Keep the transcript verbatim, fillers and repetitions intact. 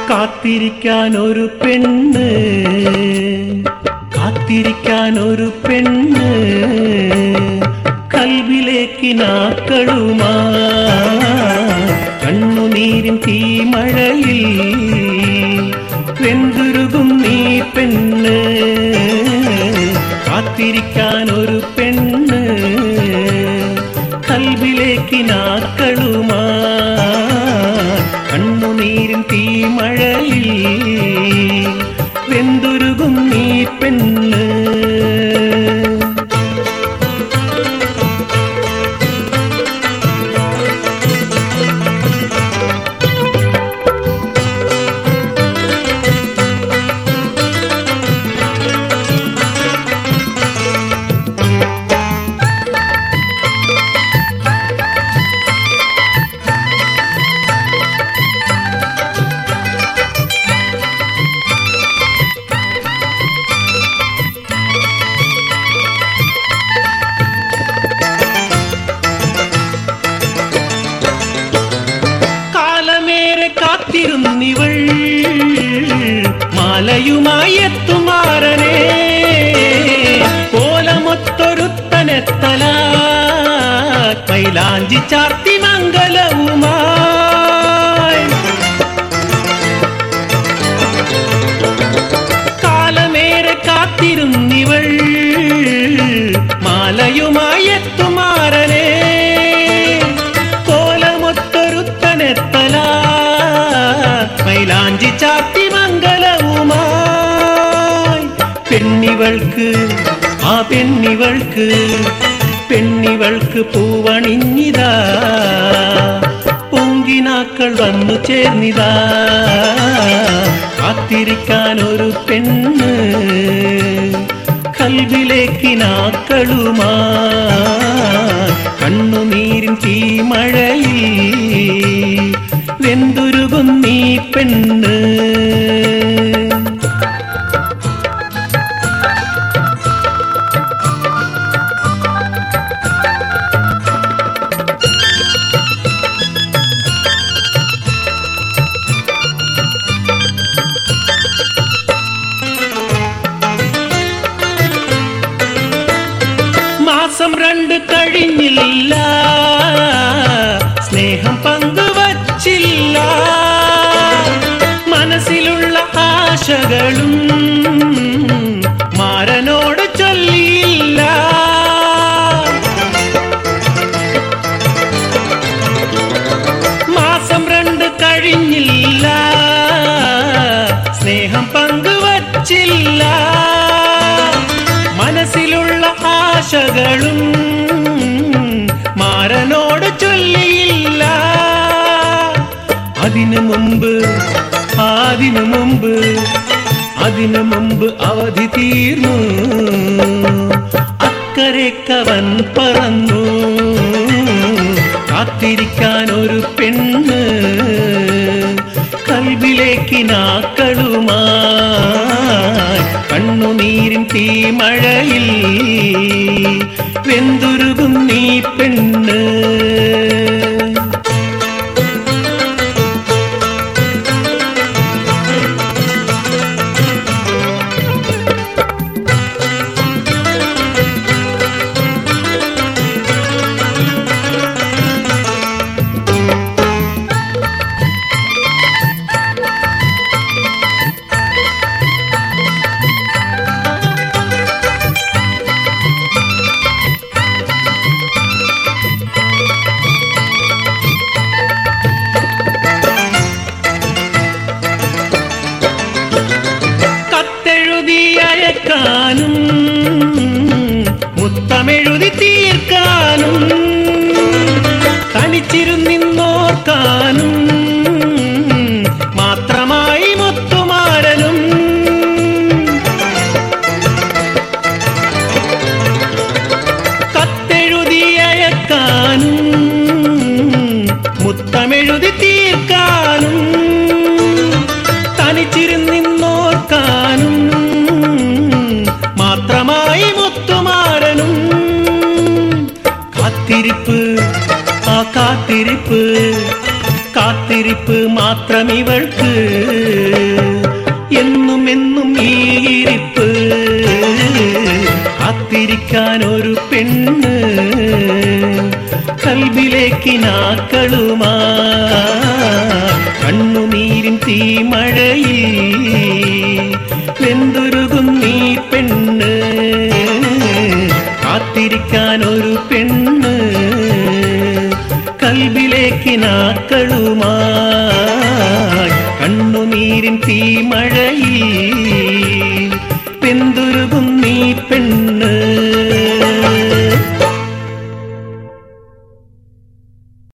കാത്തിരിക്കാൻ ഒരു പെണ്ണ്, കാത്തിരിക്കാൻ ഒരു പെണ്ണ്, കൽവിലേക്ക് നാക്കളുമാ കണ്ണുനീരിൻ തീമഴയിൽ വെന്തുരുകും നീ പെണ്ണ്. കാത്തിരിക്കാൻ ഒരു പെണ്ണ്, കൽവിലേക്ക് നാക്കളുമാ കണ്ണുനീരിൻ തീമഴയിൽ വെന്തുരുകും നീ പെണ്ണ്. കാത്തിരുന്നിവൾ മാലയുമായി എത്തുമാറനെ, കോലമൊത്തൊരുത്തനെത്തല മൈലാഞ്ചി ചാർത്തി മംഗലവുമായി. കാലമേറെ കാത്തിരുന്നിവൾ മാലയുമായി എത്തുമാറനെ, കോലമൊത്തൊരുത്തനെത്തല മൈലാഞ്ചി ചാത്തി മംഗലവുമായി. പെണ്ണിവൾക്ക് ആ പെണ്ണിവൾക്ക് പെണ്ണിവൾക്ക് പൂവണിഞ്ഞിതാ, പൊങ്കിനാക്കൾ വന്നു ചേർന്നിതാ. കാത്തിരിക്കാൻ ഒരു പെണ്ണ്, കൽവിലേക്ക് നാക്കളുമാ കണ്ണുനീരിൻ തീമഴയിൽ വെന്തുരുകും നീ പെണ്ണ്. മാസം രണ്ട് കഴിഞ്ഞില്ല, സ്നേഹം പങ്കുവച്ചില്ല, മനസ്സിലുള്ള ആശകളും മാരനോട് ചൊല്ലിയില്ല. മാസം രണ്ട് കഴിഞ്ഞില്ല, സ്നേഹം പങ്കുവച്ചില്ല, മനസ്സിലുള്ള ആശകളും മാരനോട് ചൊല്ലിയില്ല. അതിനു മുമ്പ് അതിനു മുമ്പ് അതിനു മുമ്പ് അവധി തീർന്നു, അക്കരക്കവൻ പറന്നു. കാത്തിരിക്കാൻ ഒരു പെണ്ണ്, കൽവിലേക്ക് നാക്കളുമായി കണ്ണുനീരിൻ തീമഴയിൽ വെന്തുരുകും നീ പെണ്ണ്. അയക്കാനും മുത്തമെഴുതി തീർക്കാനും തനിച്ചിരുന്നിന്നോർക്കാനും മാത്രമായി മുത്തുമാരനും. കത്തെഴുതി അയക്കാനും മുത്തമെഴുതി തീർക്കാനും തനിച്ചിരുന്നിന്നോർക്കാനും മാത്രമായി മുത്തുമാരനും. കാത്തിരിപ്പ് ആ കാത്തിരിപ്പ് കാത്തിരിപ്പ് മാത്രം ഇവൾക്ക് എന്നും എന്നും ഈ ഇരിപ്പ് കാത്തിരിക്കാൻ ഒരു പെണ്ണ് കൽബിലേക്കിനാക്കളുമാ കണ്ണുനീരിൻ തീമഴയിൽ വെന്തുരുകുന്നീ പെണ്ണ് കാത്തിരിക്കാൻ ഒരു പെണ്ണ് കൽബിലേക്കിനാക്കളുമായി കണ്ണുനീരിൻ തീമഴയിൽ